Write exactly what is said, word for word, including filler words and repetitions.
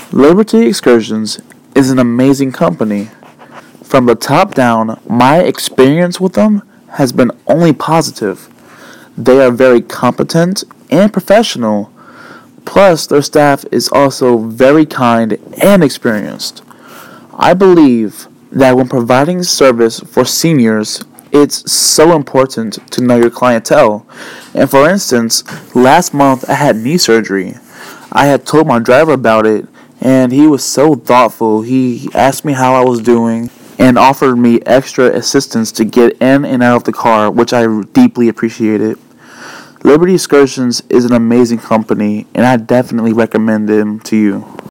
Liberty Excursions is an amazing company. From the top down, my experience with them has been only positive. They are very competent and professional. Plus, their staff is also very kind and experienced. I believe that when providing service for seniors, it's so important to know your clientele. And for instance, last month I had knee surgery. I had told my driver about it, and he was so thoughtful. He asked me how I was doing and offered me extra assistance to get in and out of the car, which I deeply appreciated. Liberty Excursions is an amazing company, and I definitely recommend them to you.